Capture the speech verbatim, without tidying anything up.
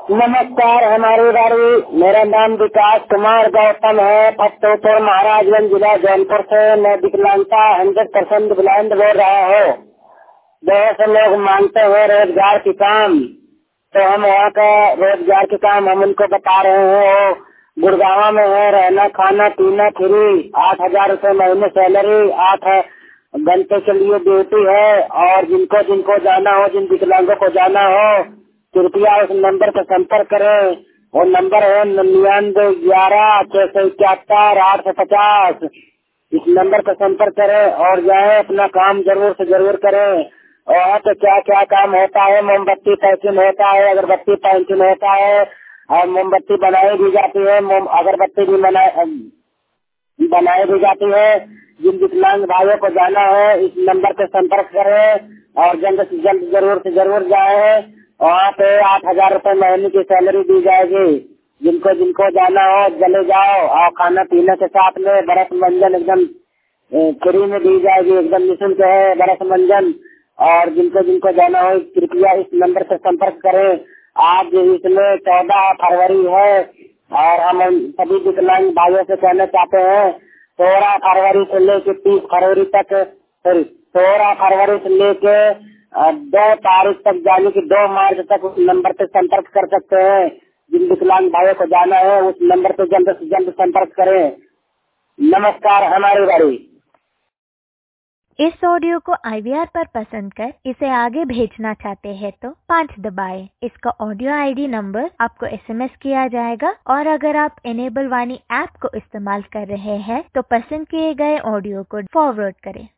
नमस्कार, हमारी बारी। मेरा नाम विकास कुमार गौतम है, फतेहपुर महाराजगंज जिला जौनपुर से। मैं विकलांगता हंड्रेड परसेंट ब्लाइंड बोल रहा हूँ। बहुत से लोग मांगते हैं रोजगार की काम, तो हम वहाँ का रोजगार के काम हम उनको बता रहे हैं। वो गुड़गांव में है, रहना खाना पीना फ्री, आठ हजार रूपए महीने सैलरी, आठ घंटे के लिए ड्यूटी है। और जिनको जिनको जाना हो, जिन विकलांगों को जाना हो, कृपया उस नंबर पर संपर्क करें। वो नंबर है निन्यानवे ग्यारह छह सौ इकहत्तर आठ सौ पचास। इस नंबर पर संपर्क करें और जाए अपना काम जरूर से जरूर करें। और वहाँ पे क्या क्या काम होता है, मोमबत्ती पैकिंग होता है, अगरबत्ती पैकिंग होता है, और मोमबत्ती बनाई भी जाती है, मोम अगरबत्ती भी बनाए बनाई भी जाती है। जिन विकलांग भाइयों को जाना है इस नंबर पे संपर्क करें और जल्द से जल्द जरूर से जरूर जाए। वहाँ पे आठ हजार रूपए महीने की सैलरी दी जाएगी। जिनको जिनको जाना हो चले जाओ, और खाना पीने के साथ में बरस मंजन एकदम फ्री में दी जाएगी, एकदम निःशुल्क है बरस मंजन। और जिनको जिनको जाना हो कृपया इस नंबर से संपर्क करें। आज इसमें चौदह फरवरी है और हम सभी विकलांग भाइयों से कहना चाहते हैं सोलह फरवरी से लेके तीस फरवरी तक, सॉरी सोलह फरवरी से लेके दो तारीख तक यानी कि दो मार्च तक उस नंबर पे संपर्क कर सकते हैं। जिन विकलांग भाइयों को जाना है उस नंबर पे जल्द से जल्द संपर्क करें। नमस्कार, हमारी बारी। इस ऑडियो को आई वी आर पर पसंद कर इसे आगे भेजना चाहते हैं तो पाँच दबाएं। इसका ऑडियो आई डी नंबर आपको एस एम एस किया जाएगा। और अगर आप इनेबल वाणी ऐप को इस्तेमाल कर रहे हैं तो पसंद किए गए ऑडियो को फॉरवर्ड करें।